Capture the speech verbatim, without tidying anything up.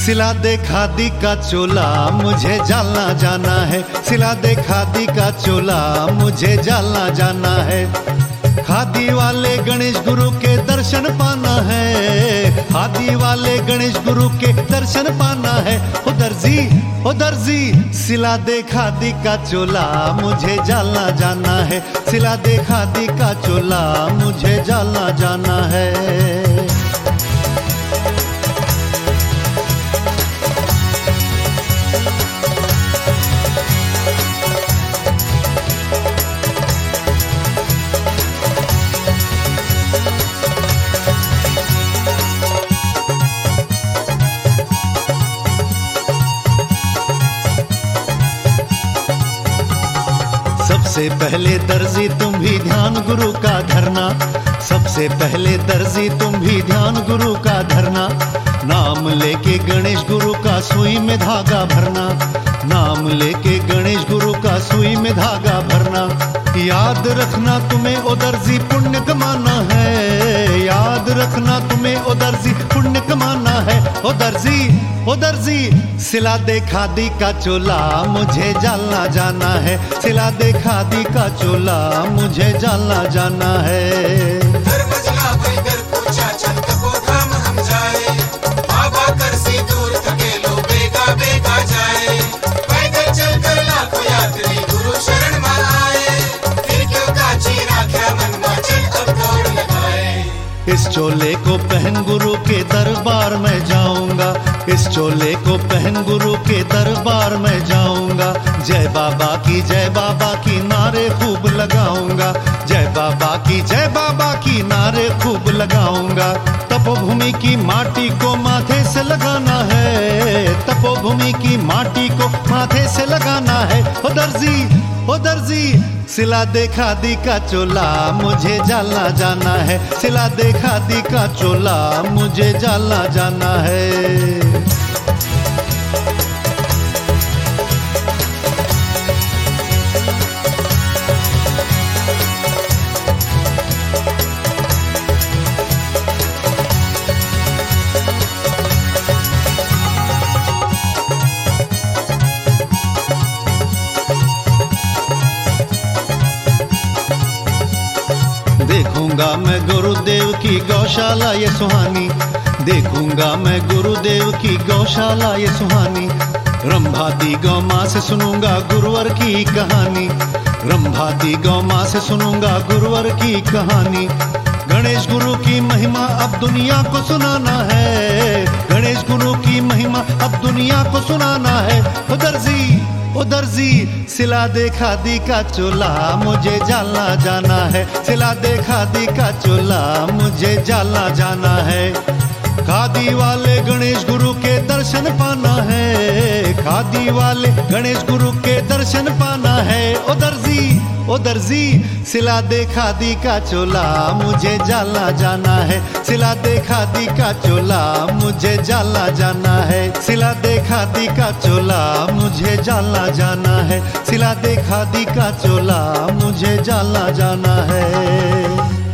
सिला दे खादी का चोला मुझे जालना जाना है, सिला दे खादी का चोला मुझे जालना जाना है। खादी वाले गणेश गुरु के दर्शन पाना है, खादी वाले गणेश गुरु के दर्शन पाना है। ओ दर्जी ओ दर्जी सिला दे खादी का चोला मुझे जालना जाना है, सिला दे खादी का चोला मुझे जालना जाना है। सबसे पहले दर्जी तुम भी ध्यान गुरु का धरना, सबसे पहले दर्जी तुम भी ध्यान गुरु का धरना। नाम लेके गणेश गुरु का सुई में धागा भरना, नाम लेके गणेश गुरु का सुई में धागा भरना। याद रखना तुम्हें ओ दर्जी पुण्य कमाना है, याद रखना तुम्हें ओ दर्जी पुण्य कमाना है। ओ दर्जी ओ दर्जी सिला दे खादी का चोला मुझे जालना जाना है, सिला दे खादी का चोला मुझे जालना जाना है। इस चोले को पहन गुरु के दरबार में जाऊंगा, इस चोले को पहन गुरु के दरबार में जाऊंगा। जय बाबा की जय बाबा की नारे खूब लगाऊंगा, जय बाबा की जय बाबा की नारे खूब लगाऊंगा। तपोभूमि की माटी को माथे से लगाना है, तपोभूमि की माटी को माथे से लगाना है। ओ दर्जी ओ दर्जी सिला दे खादी का चोला मुझे जालना जाना है, सिला दे खादी का चोला मुझे जालना जाना है। देखूंगा मैं गुरुदेव की गौशाला ये सुहानी, देखूंगा मैं गुरुदेव की गौशाला ये सुहानी। रंभाती गौ माँ से सुनूंगा गुरुवर की कहानी, रंभाती गौ माँ से सुनूंगा गुरुवर की कहानी। गणेश गुरु की महिमा अब दुनिया को सुनाना है, गणेश गुरु की महिमा अब दुनिया को सुनाना है। ओ दर्जी ओ दर्जी सिला दे खादी का चोला मुझे जालना जाना है, सिला दे खादी का चोला मुझे जालना जाना है। खादी वाले गणेश गुरु के दर्शन पाना है, खादी वाले गणेश गुरु के दर्शन पाना है। ओ दर्जी ओ दर्जी सिला दे खादी का चोला मुझे जालना जाना है, सिला दे खादी का चोला मुझे जालना जाना है, सिला दे खादी का चोला मुझे जालना जाना है, सिला दे खादी का चोला मुझे जालना जाना है।